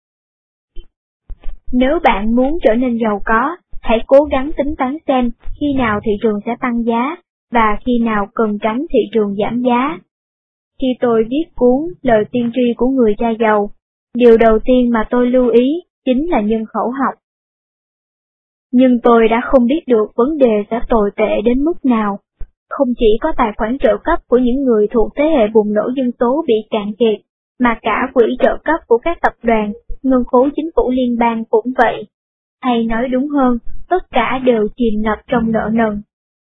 Nếu bạn muốn trở nên giàu có, hãy cố gắng tính toán xem khi nào thị trường sẽ tăng giá, và khi nào cần tránh thị trường giảm giá. Khi tôi viết cuốn Lời tiên tri của người cha giàu, điều đầu tiên mà tôi lưu ý chính là nhân khẩu học. Nhưng tôi đã không biết được vấn đề sẽ tồi tệ đến mức nào. Không chỉ có tài khoản trợ cấp của những người thuộc thế hệ bùng nổ dân số bị cạn kiệt, mà cả quỹ trợ cấp của các tập đoàn, ngân khố chính phủ liên bang cũng vậy. Hay nói đúng hơn, tất cả đều chìm ngập trong nợ nần.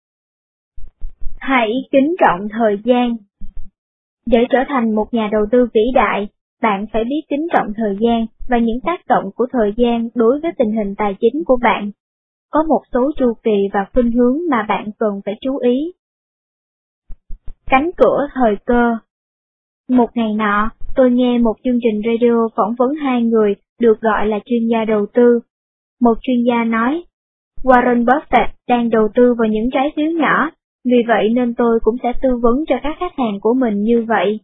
Hãy kính trọng thời gian. Để trở thành một nhà đầu tư vĩ đại, bạn phải biết kính trọng thời gian và những tác động của thời gian đối với tình hình tài chính của bạn. Có một số chu kỳ và khuynh hướng mà bạn cần phải chú ý. Cánh cửa thời cơ. Một ngày nọ, tôi nghe một chương trình radio phỏng vấn hai người được gọi là chuyên gia đầu tư. Một chuyên gia nói, Warren Buffett đang đầu tư vào những trái phiếu nhỏ, vì vậy nên tôi cũng sẽ tư vấn cho các khách hàng của mình như vậy.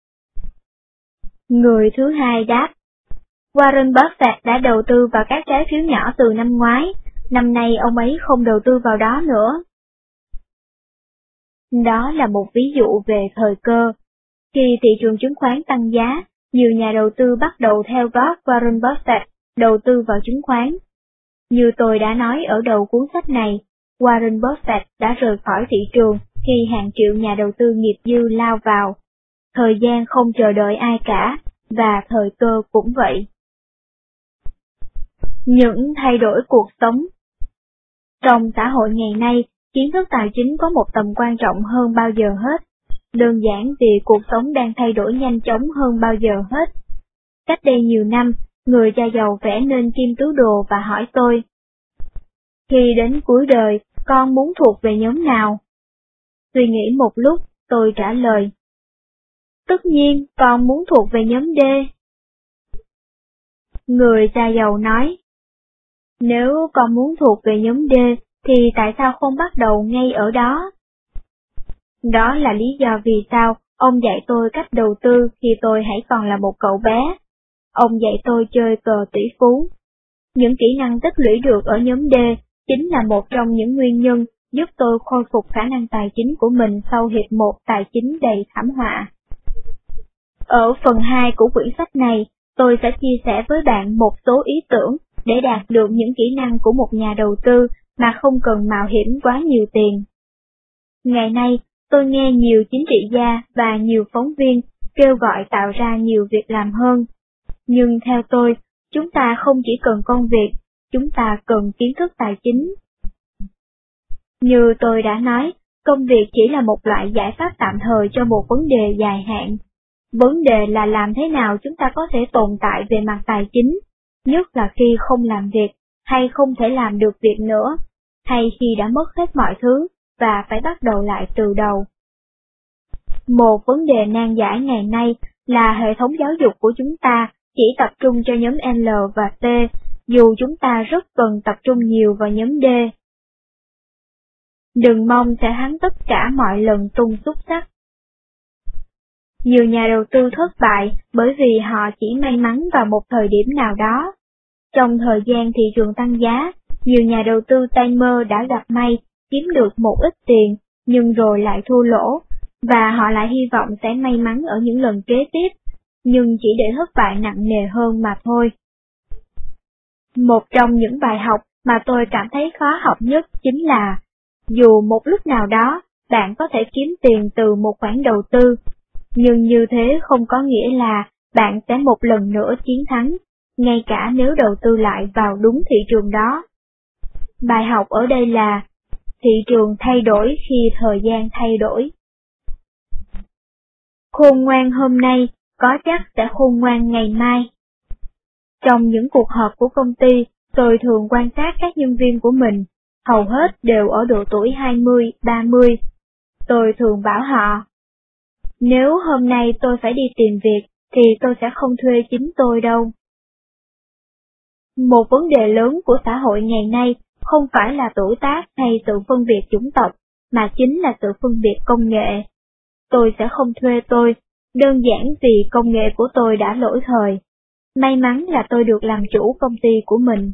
Người thứ hai đáp, Warren Buffett đã đầu tư vào các trái phiếu nhỏ từ năm ngoái, năm nay ông ấy không đầu tư vào đó nữa. Đó là một ví dụ về thời cơ. Khi thị trường chứng khoán tăng giá, nhiều nhà đầu tư bắt đầu theo gót Warren Buffett đầu tư vào chứng khoán. Như tôi đã nói ở đầu cuốn sách này, Warren Buffett đã rời khỏi thị trường khi hàng triệu nhà đầu tư nghiệp dư lao vào. Thời gian không chờ đợi ai cả, và thời cơ cũng vậy. Những thay đổi cuộc sống. Trong xã hội ngày nay, kiến thức tài chính có một tầm quan trọng hơn bao giờ hết. Đơn giản vì cuộc sống đang thay đổi nhanh chóng hơn bao giờ hết. Cách đây nhiều năm, người cha giàu vẽ nên kim tứ đồ và hỏi tôi, khi đến cuối đời, con muốn thuộc về nhóm nào? Suy nghĩ một lúc, tôi trả lời, tất nhiên con muốn thuộc về nhóm D. Người cha giàu nói, nếu con muốn thuộc về nhóm D, thì tại sao không bắt đầu ngay ở đó? Đó là lý do vì sao ông dạy tôi cách đầu tư khi tôi hãy còn là một cậu bé. Ông dạy tôi chơi cờ tỷ phú. Những kỹ năng tích lũy được ở nhóm D chính là một trong những nguyên nhân giúp tôi khôi phục khả năng tài chính của mình sau hiệp một tài chính đầy thảm họa. Ở phần hai của quyển sách này, tôi sẽ chia sẻ với bạn một số ý tưởng để đạt được những kỹ năng của một nhà đầu tư mà không cần mạo hiểm quá nhiều tiền. Ngày nay, tôi nghe nhiều chính trị gia và nhiều phóng viên kêu gọi tạo ra nhiều việc làm hơn. Nhưng theo tôi, chúng ta không chỉ cần công việc, chúng ta cần kiến thức tài chính. Như tôi đã nói, công việc chỉ là một loại giải pháp tạm thời cho một vấn đề dài hạn. Vấn đề là làm thế nào chúng ta có thể tồn tại về mặt tài chính, nhất là khi không làm việc, hay không thể làm được việc nữa, hay khi đã mất hết mọi thứ và phải bắt đầu lại từ đầu. Một vấn đề nan giải ngày nay là hệ thống giáo dục của chúng ta chỉ tập trung cho nhóm L và T, dù chúng ta rất cần tập trung nhiều vào nhóm D. Đừng mong sẽ thắng tất cả mọi lần tung xúc xắc. Nhiều nhà đầu tư thất bại bởi vì họ chỉ may mắn vào một thời điểm nào đó. Trong thời gian thị trường tăng giá, nhiều nhà đầu tư tay mơ đã gặp may, kiếm được một ít tiền, nhưng rồi lại thua lỗ, và họ lại hy vọng sẽ may mắn ở những lần kế tiếp, nhưng chỉ để thất bại nặng nề hơn mà thôi. Một trong những bài học mà tôi cảm thấy khó học nhất chính là, dù một lúc nào đó bạn có thể kiếm tiền từ một khoản đầu tư, nhưng như thế không có nghĩa là bạn sẽ một lần nữa chiến thắng, ngay cả nếu đầu tư lại vào đúng thị trường đó. Bài học ở đây là, thị trường thay đổi khi thời gian thay đổi. Khôn ngoan hôm nay, có chắc sẽ khôn ngoan ngày mai. Trong những cuộc họp của công ty, tôi thường quan sát các nhân viên của mình, hầu hết đều ở độ tuổi hai mươi, ba mươi. Tôi thường bảo họ, nếu hôm nay tôi phải đi tìm việc, thì tôi sẽ không thuê chính tôi đâu. Một vấn đề lớn của xã hội ngày nay không phải là tuổi tác hay sự phân biệt chủng tộc, mà chính là sự phân biệt công nghệ. Tôi sẽ không thuê tôi, Đơn giản vì công nghệ của tôi đã lỗi thời. May mắn là tôi được làm chủ công ty của mình.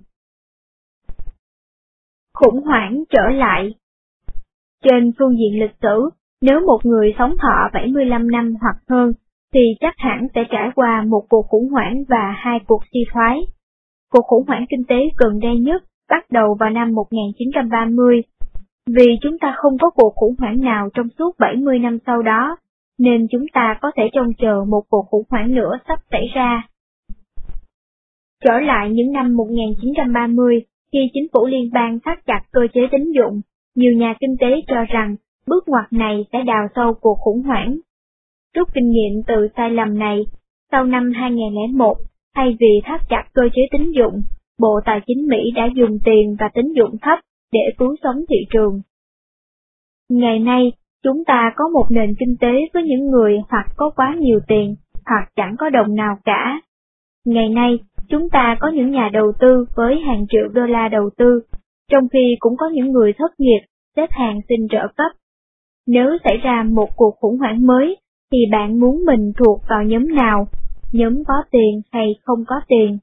Khủng hoảng trở lại. Trên phương diện lịch sử, nếu một người sống thọ bảy mươi lăm năm hoặc hơn, thì chắc hẳn sẽ trải qua một cuộc khủng hoảng và hai cuộc suy thoái. Cuộc khủng hoảng kinh tế gần đây nhất bắt đầu vào năm một nghìn chín trăm ba mươi. Vì chúng ta không có cuộc khủng hoảng nào trong suốt bảy mươi năm sau đó, nên chúng ta có thể trông chờ một cuộc khủng hoảng nữa sắp xảy ra. Trở lại những năm một nghìn chín trăm ba mươi, khi chính phủ liên bang thắt chặt cơ chế tín dụng, nhiều nhà kinh tế cho rằng bước ngoặt này sẽ đào sâu cuộc khủng hoảng. Rút kinh nghiệm từ sai lầm này, sau năm hai nghìn không trăm lẻ một, thay vì thắt chặt cơ chế tín dụng, Bộ Tài chính Mỹ đã dùng tiền và tín dụng thấp để cứu sống thị trường. Ngày nay, chúng ta có một nền kinh tế với những người hoặc có quá nhiều tiền, hoặc chẳng có đồng nào cả. Ngày nay, chúng ta có những nhà đầu tư với hàng triệu đô la đầu tư, trong khi cũng có những người thất nghiệp, xếp hàng xin trợ cấp. Nếu xảy ra một cuộc khủng hoảng mới, thì bạn muốn mình thuộc vào nhóm nào, nhóm có tiền hay không có tiền?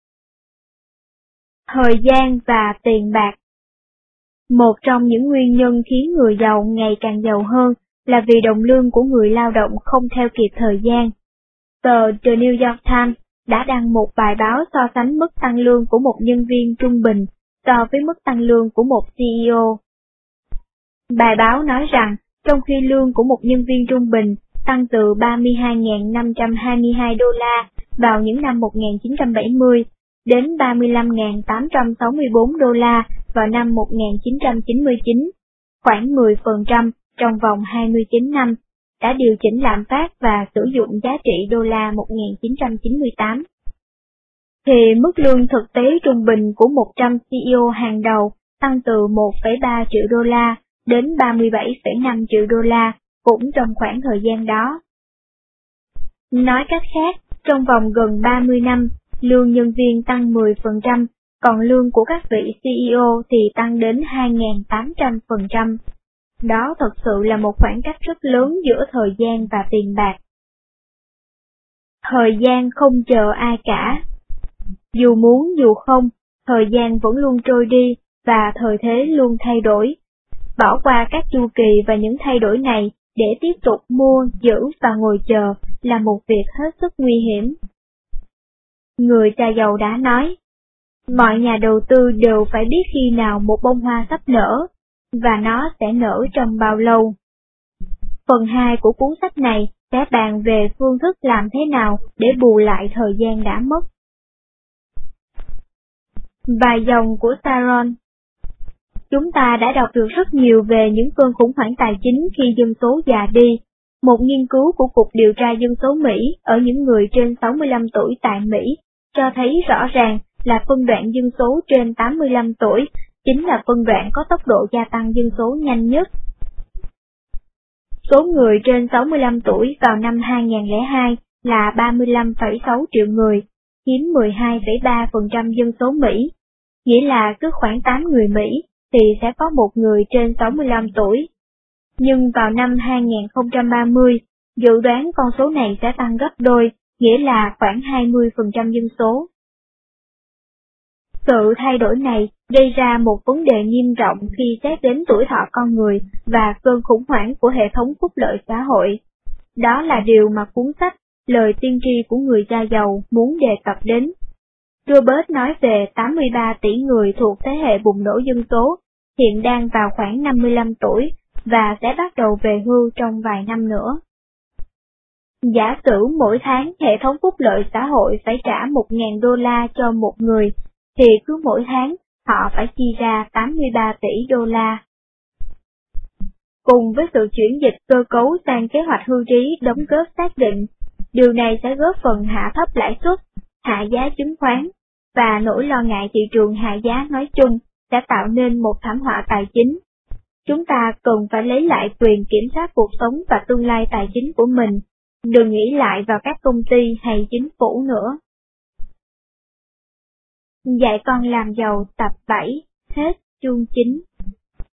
Thời gian và tiền bạc. Một trong những nguyên nhân khiến người giàu ngày càng giàu hơn là vì đồng lương của người lao động không theo kịp thời gian. Tờ The New York Times đã đăng một bài báo so sánh mức tăng lương của một nhân viên trung bình so với mức tăng lương của một xê e ô. Bài báo nói rằng, trong khi lương của một nhân viên trung bình tăng từ ba mươi hai nghìn năm trăm hai mươi hai đô la vào những năm một nghìn chín trăm bảy mươi đến ba mươi lăm nghìn tám trăm sáu mươi tư đô la vào năm một nghìn chín trăm chín mươi chín, khoảng mười phần trăm trong vòng hai mươi chín năm, đã điều chỉnh lạm phát và sử dụng giá trị đô la một nghìn chín trăm chín mươi tám. Thì mức lương thực tế trung bình của một trăm xê e ô hàng đầu tăng từ một phẩy ba triệu đô la đến ba mươi bảy phẩy năm triệu đô la, cũng trong khoảng thời gian đó. Nói cách khác, trong vòng gần ba mươi năm, lương nhân viên tăng mười phần trăm, còn lương của các vị xê e ô thì tăng đến hai nghìn tám trăm phần trăm. Đó thật sự là một khoảng cách rất lớn giữa thời gian và tiền bạc. Thời gian không chờ ai cả. Dù muốn dù không, thời gian vẫn luôn trôi đi và thời thế luôn thay đổi. Bỏ qua các chu kỳ và những thay đổi này để tiếp tục mua, giữ và ngồi chờ là một việc hết sức nguy hiểm. Người cha giàu đã nói, mọi nhà đầu tư đều phải biết khi nào một bông hoa sắp nở, và nó sẽ nở trong bao lâu. Phần hai của cuốn sách này sẽ bàn về phương thức làm thế nào để bù lại thời gian đã mất. Vài dòng của Sharon. Chúng ta đã đọc được rất nhiều về những cơn khủng hoảng tài chính khi dân số già đi. Một nghiên cứu của Cục Điều tra Dân số Mỹ ở những người trên sáu mươi lăm tuổi tại Mỹ cho thấy rõ ràng là phân đoạn dân số trên tám mươi lăm tuổi chính là phân đoạn có tốc độ gia tăng dân số nhanh nhất. Số người trên sáu mươi lăm tuổi vào năm hai nghìn không trăm lẻ hai là ba mươi lăm phẩy sáu triệu người, chiếm mười hai phẩy ba phần trăm dân số Mỹ, nghĩa là cứ khoảng tám người Mỹ thì sẽ có một người trên sáu mươi lăm tuổi. Nhưng vào năm hai nghìn không trăm ba mươi, dự đoán con số này sẽ tăng gấp đôi, nghĩa là khoảng hai mươi phần trăm dân số. Sự thay đổi này gây ra một vấn đề nghiêm trọng khi xét đến tuổi thọ con người và cơn khủng hoảng của hệ thống phúc lợi xã hội. Đó là điều mà cuốn sách Lời tiên tri của người cha giàu muốn đề cập đến. Robert nói về tám mươi ba tỷ người thuộc thế hệ bùng nổ dân số, hiện đang vào khoảng năm mươi lăm tuổi và sẽ bắt đầu về hưu trong vài năm nữa. Giả sử mỗi tháng hệ thống phúc lợi xã hội phải trả một nghìn đô la cho một người, thì cứ mỗi tháng họ phải chi ra tám mươi ba tỷ đô la. Cùng với sự chuyển dịch cơ cấu sang kế hoạch hưu trí đóng góp xác định, điều này sẽ góp phần hạ thấp lãi suất, hạ giá chứng khoán, và nỗi lo ngại thị trường hạ giá nói chung sẽ tạo nên một thảm họa tài chính. Chúng ta cần phải lấy lại quyền kiểm soát cuộc sống và tương lai tài chính của mình, đừng nghĩ lại vào các công ty hay chính phủ nữa. Dạy con làm giàu tập bảy, hết chương chín.